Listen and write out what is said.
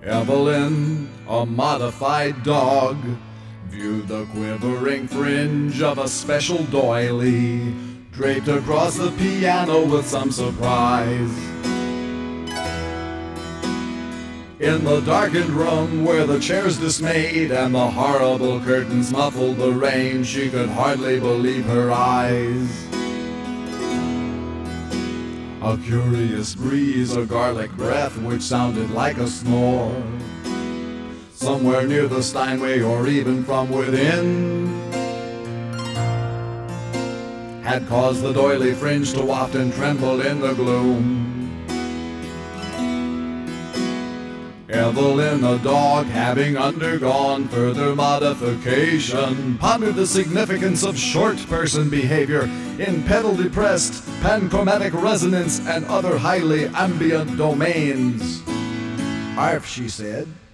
Evelyn, a modified dog, viewed the quivering fringe of a special doily draped across the piano with some surprise. In the darkened room where the chairs dismayed and the horrible curtains muffled the rain, she could hardly believe her eyes. A curious breeze, a garlic breath which sounded like a snore, somewhere near the Steinway or even from within, had caused the doily fringe to waft and tremble in the gloom. Evelyn, the dog, having undergone further modification, pondered the significance of short-person behavior in pedal-depressed, panchromatic resonance, and other highly ambient domains. "Arf," she said.